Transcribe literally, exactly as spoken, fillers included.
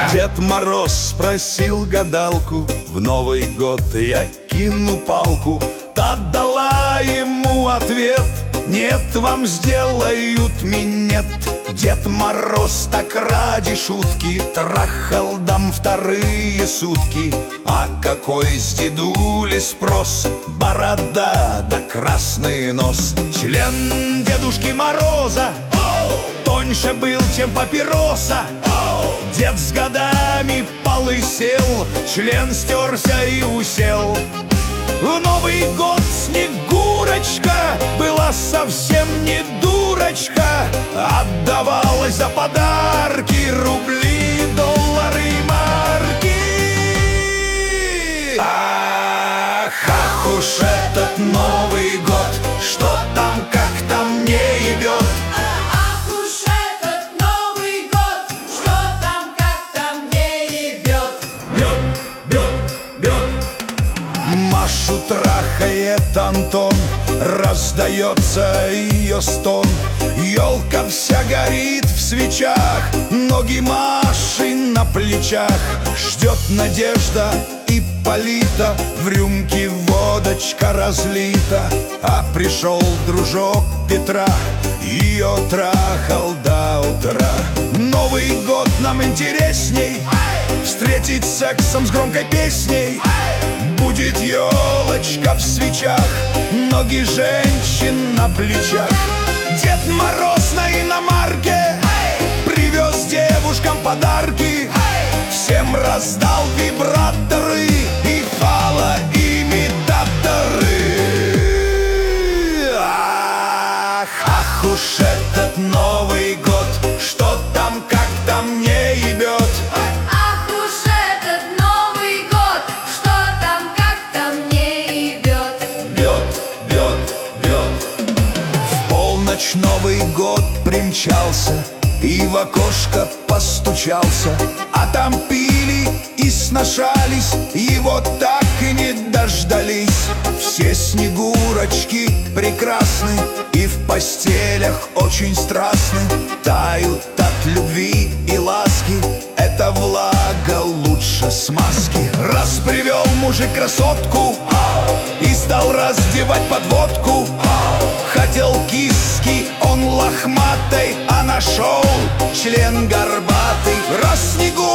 Дед Мороз спросил гадалку: в Новый год я кину палку. Та дала ему ответ: нет, вам сделают минет. Дед Мороз так ради шутки трахал дам вторые сутки. А какой с дедули спрос? Борода да красный нос. Член Дедушки Мороза тоньше был, чем папироса. Дед с годами полысел, член стерся и усел. В Новый год Снегурочка была совсем не дурочка, отдавалась за подарки рубли, доллары, марки. Ах, ах уж этот Новый год, что там, как там не ебет. Ах уж этот Новый год, что там, как там не ебет. Бьет, бьет, бьет. Машу трахает Антон, раздается ее стон. Елка вся горит в свечах, ноги Маши на плечах. Ждет Надежда Ипполита, в рюмке водочка разлита. А пришел дружок Петра, ее трахал до утра. Новый год нам интересней встретить сексом с громкой песней. Будет елочка в свечах, ноги женщин на плечах. Дед Мороз на иномарке привез девушкам подарки. Всем раздал вибраторы и фалоимитаторы. Ах, ах уж этот Новый год, что там, как там не ебет. Ах уж этот Новый год, что там, как там не ебет. Бьет, бьет, бьет. В полночь Новый год примчался и в окошко постучался. А там пили и сношались, его так и не дождались. Все Снегурочки прекрасны и в постелях очень страстны. Тают от любви и ласки, эта влага лучше смазки. Раз привел мужик красотку и стал раздевать подводку. Хотел киски он лохматой, а нашел член горбатый. Раз Снегурочка